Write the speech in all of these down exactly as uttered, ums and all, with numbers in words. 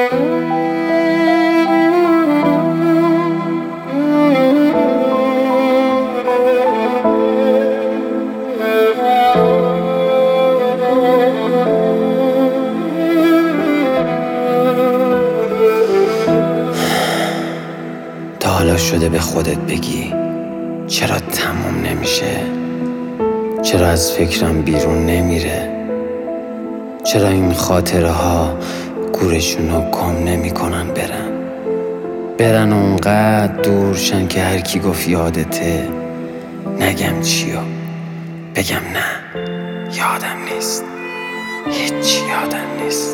تا حالا شده به خودت بگی چرا تموم نمیشه؟ چرا از فکرم بیرون نمیره؟ چرا این خاطره ها گورشونو گم نمی کنن برن برن اونقدر دورشن که هر کی گفت یادته نگم چیو بگم نه یادم نیست، هیچی یادم نیست.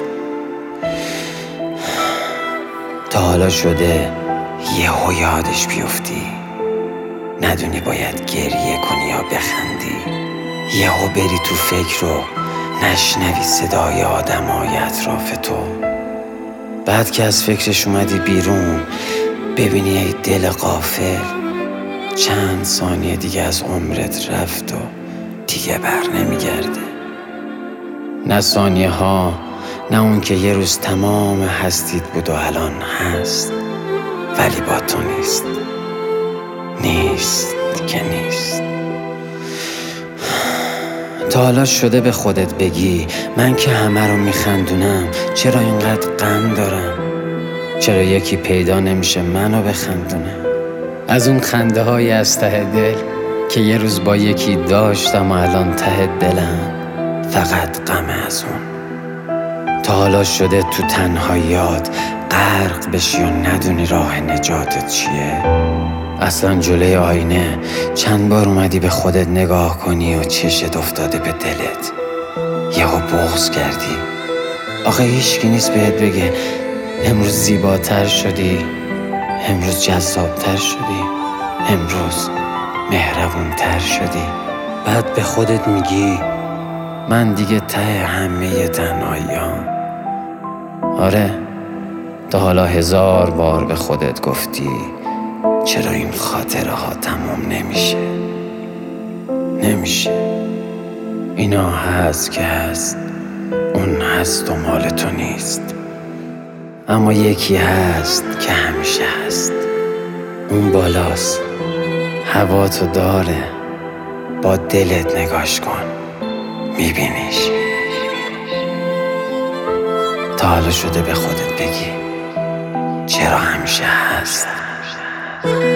تا حالا شده یهو یادش بیفتی ندونی باید گریه کنی یا بخندی، یهو بری تو فکر رو نشنوی صدای آدمای اطراف تو، بعد که از فکرش اومدی بیرون ببینی ای دل غافل چند ثانیه دیگه از عمرت رفت و دیگه بر نمیگرده. نه ثانیه ها، نه اون که یه روز تمام هستید بود و الان هست ولی با تو نیست، نیست که نیست. تا حالا شده به خودت بگی من که همه رو میخندونم چرا اینقدر غم دارم؟ چرا یکی پیدا نمیشه منو بخندونه؟ از اون خنده های از ته دل که یه روز با یکی داشتم و الان ته دلم فقط غم از اون. تا حالا شده تو تنهاییات غرق بشی و ندونی راه نجاتت چیه؟ اصلا جلوی آینه چند بار اومدی به خودت نگاه کنی و چشت افتاده به دلت یهو بغض کردی؟ آخه هیچکی نیست بهت بگه امروز زیباتر شدی، امروز جذابتر شدی، امروز مهربونتر شدی. بعد به خودت میگی من دیگه ته همه تنهاییام. آره تا حالا هزار بار به خودت گفتی چرا این خاطره ها تمام نمیشه؟ نمیشه. اینا هست که هست، اون هست و مال تو نیست، اما یکی هست که همیشه هست، اون بالاست، هوا تو داره، با دلت نگاش کن میبینیش. تا حالا شده به خودت بگی چرا همیشه هست؟